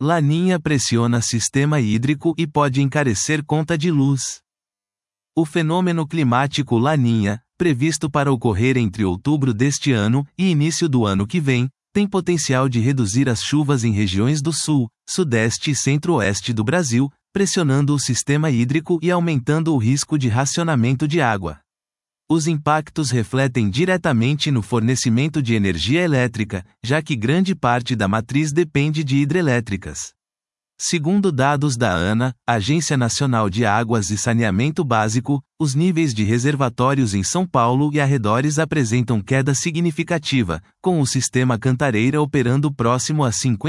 Laninha pressiona sistema hídrico e pode encarecer conta de luz. O fenômeno climático Laninha, previsto para ocorrer entre outubro deste ano e início do ano que vem, tem potencial de reduzir as chuvas em regiões do sul, sudeste e centro-oeste do Brasil, pressionando o sistema hídrico e aumentando o risco de racionamento de água. Os impactos refletem diretamente no fornecimento de energia elétrica, já que grande parte da matriz depende de hidrelétricas. Segundo dados da ANA, Agência Nacional de Águas e Saneamento Básico, os níveis de reservatórios em São Paulo e arredores apresentam queda significativa, com o sistema Cantareira operando próximo a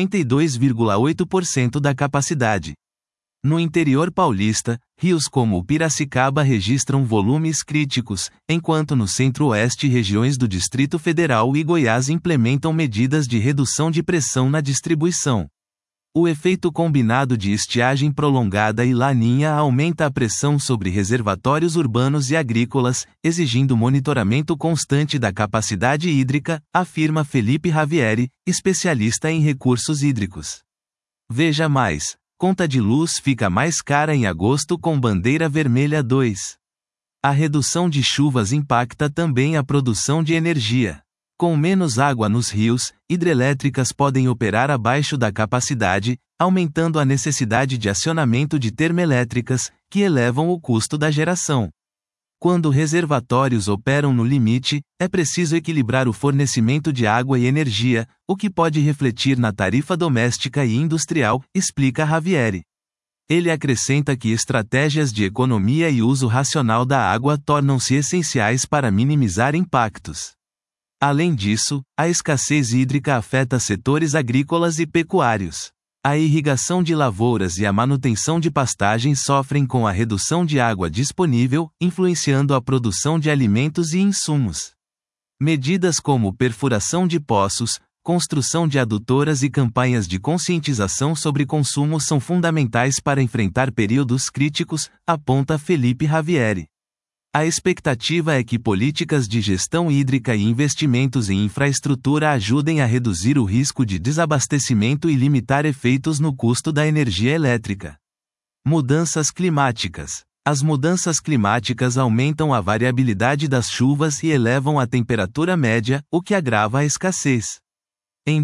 52,8% da capacidade. No interior paulista, rios como o Piracicaba registram volumes críticos, enquanto no centro-oeste regiões do Distrito Federal e Goiás implementam medidas de redução de pressão na distribuição. O efeito combinado de estiagem prolongada e Laninha aumenta a pressão sobre reservatórios urbanos e agrícolas, exigindo monitoramento constante da capacidade hídrica, afirma Felipe Ravieri, especialista em recursos hídricos. Veja mais. Conta de luz fica mais cara em agosto com bandeira vermelha 2. A redução de chuvas impacta também a produção de energia. Com menos água nos rios, hidrelétricas podem operar abaixo da capacidade, aumentando a necessidade de acionamento de termoelétricas, que elevam o custo da geração. Quando reservatórios operam no limite, é preciso equilibrar o fornecimento de água e energia, o que pode refletir na tarifa doméstica e industrial, explica Ravieri. Ele acrescenta que estratégias de economia e uso racional da água tornam-se essenciais para minimizar impactos. Além disso, a escassez hídrica afeta setores agrícolas e pecuários. A irrigação de lavouras e a manutenção de pastagens sofrem com a redução de água disponível, influenciando a produção de alimentos e insumos. Medidas como perfuração de poços, construção de adutoras e campanhas de conscientização sobre consumo são fundamentais para enfrentar períodos críticos, aponta Felipe Ravieri. A expectativa é que políticas de gestão hídrica e investimentos em infraestrutura ajudem a reduzir o risco de desabastecimento e limitar efeitos no custo da energia elétrica. Mudanças climáticas. As mudanças climáticas aumentam a variabilidade das chuvas e elevam a temperatura média, o que agrava a escassez. Em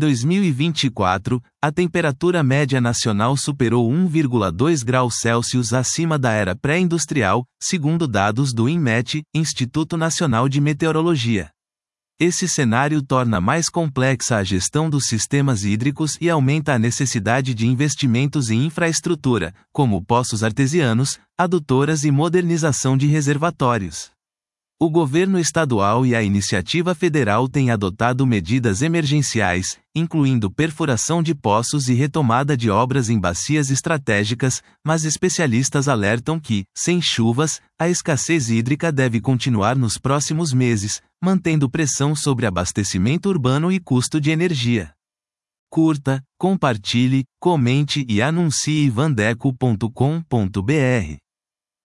2024, a temperatura média nacional superou 1,2 graus Celsius acima da era pré-industrial, segundo dados do INMET, Instituto Nacional de Meteorologia. Esse cenário torna mais complexa a gestão dos sistemas hídricos e aumenta a necessidade de investimentos em infraestrutura, como poços artesianos, adutoras e modernização de reservatórios. O governo estadual e a iniciativa federal têm adotado medidas emergenciais, incluindo perfuração de poços e retomada de obras em bacias estratégicas, mas especialistas alertam que, sem chuvas, a escassez hídrica deve continuar nos próximos meses, mantendo pressão sobre abastecimento urbano e custo de energia. Curta, compartilhe, comente e anuncie vandeco.com.br.